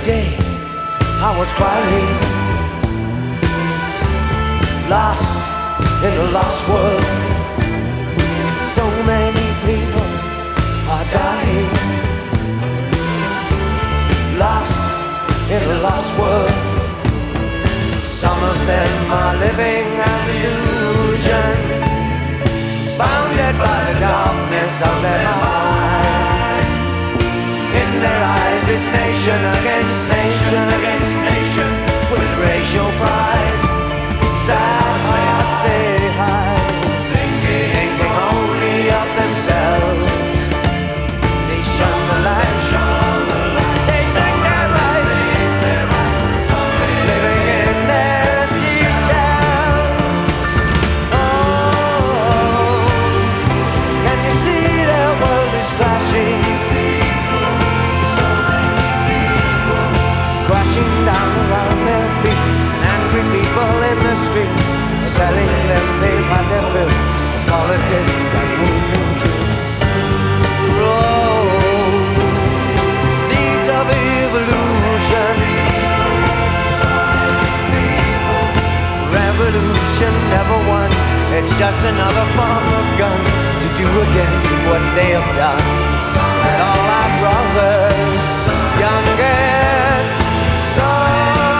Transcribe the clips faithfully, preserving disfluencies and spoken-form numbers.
day I was crying, lost in a lost world. So many people are dying, lost in a lost world. Some of them are living an illusion, bounded by the darkness of their eyes. In their eyes it's nation against nation against nation, with racial pride. Sad hearts they hide, thinking, thinking only of themselves. They shun the light, shun the light. They sing their rights, living in their empty shells. Oh, can you see their world is crashing, crashing down around their feet? Angry people in the street telling them they've had their fill of politics that wound and kill. Oh, seeds of evolution, revolution never won. It's just another form of gun to do again what they have done. And all our brothers, youngest sons.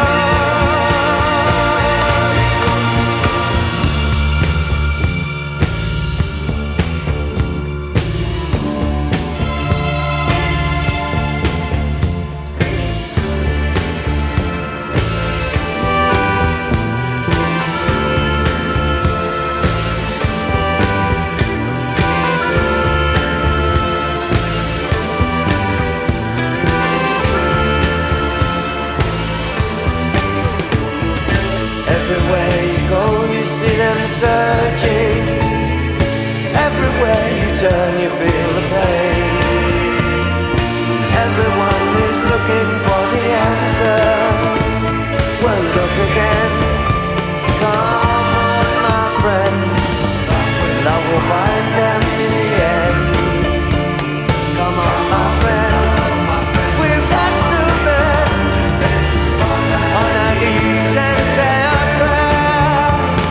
Everywhere you go, you see them searching. Everywhere you turn, you feel the pain. Everyone is looking for the answer. Well, look again. Come on, my friend. Love will find them in the end. Come on, my friend. We've got to bend on our knees and say a prayer.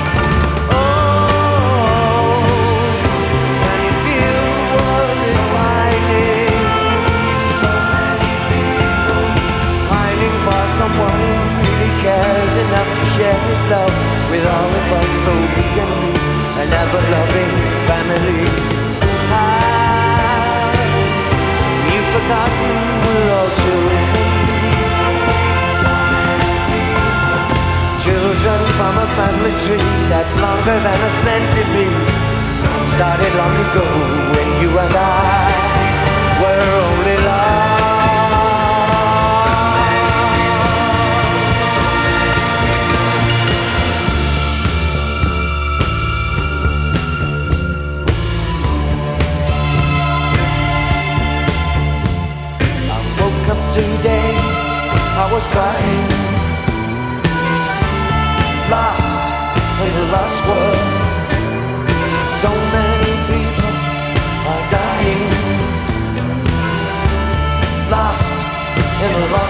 Oh, can you feel the world is pining? So many people pining for someone who really cares enough to share his love with all of us, so we can be an ever-loving family. Ah, you've forgotten we're all children, children from a family tree that's longer than a century. Started long ago when you and I were only lost. I woke up today, I was crying, lost in a lost world. So many people are dying, lost in a lost